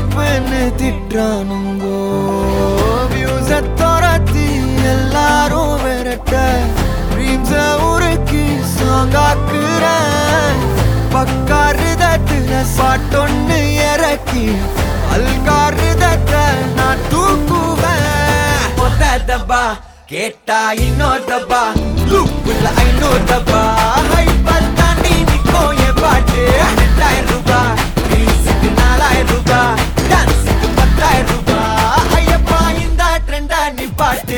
தப்புன்னு திட்டானுங்கோ வியூஸ துரத்தி எல்லாரும் விரட்ட ட்ரீம்ஸ உருக்கி சாங்காக்குறேன் பக்காருதத்துல பாட்டொன்னு இறக்கி அல்காருதத்தை நான் தூக்குவேன் மொத்த தப்பா கேட்டா இன்னொரு தப்பா லூப்புல ஐநூறு தப்பா